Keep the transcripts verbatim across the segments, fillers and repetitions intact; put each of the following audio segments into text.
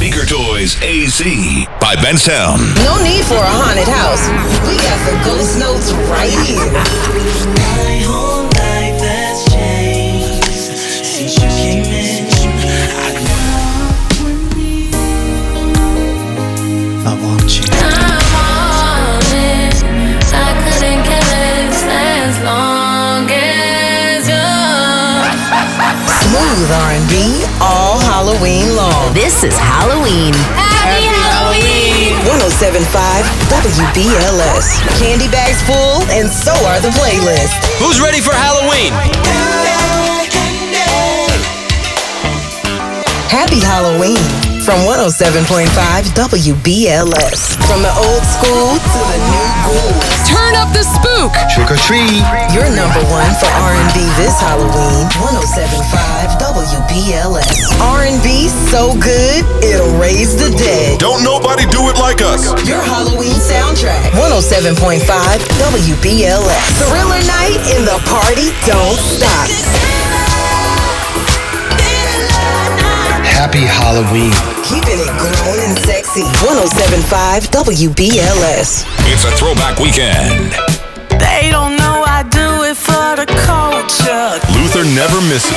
Speaker Toys A Z by Bensound. No need for a haunted house. We got the Ghost Notes right here. My whole life has changed since you came in. I I want you. I want it. I couldn't care less as long as you're Smooth R and B all Halloween long. This is Halloween. Happy Halloween. one oh seven point five W B L S. Candy bags full, and so are the playlists. Who's ready for Halloween? Happy Halloween from one oh seven point five W B L S. From the old school to the new ghouls. Turn up the spook. Trick or treat. You're number one for R and B this Halloween. one oh seven point five W B L S. R and B so good, it'll raise the dead. Don't nobody do it like us. Your Halloween soundtrack. one oh seven point five W B L S. Thriller night in the party don't stop. Happy Halloween. Keeping it grown and sexy. one oh seven point five W B L S. It's a throwback weekend. They don't know I do it for the culture. Luther never misses.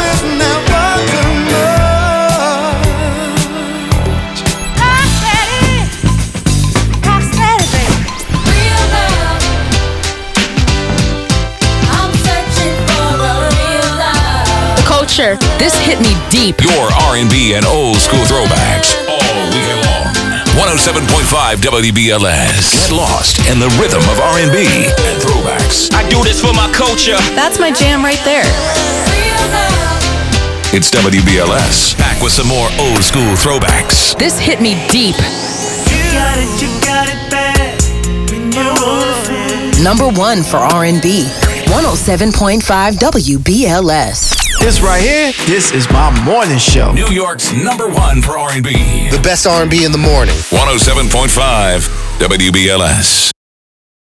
real love. I'm searching for a real love. The culture. This hit me deep. Your R and B and old school throwbacks all weekend long. one oh seven point five W B L S. Get lost in the rhythm of R and B and throwbacks. I do this for my culture. That's my jam right there. Real love. It's W B L S. Back with some more old school throwbacks. This hit me deep. You got it, you got it bad. When you're on it. Number one for R and B. one oh seven point five W B L S. This right here, this is my morning show. New York's number one for R and B. The best R and B in the morning. one oh seven point five W B L S.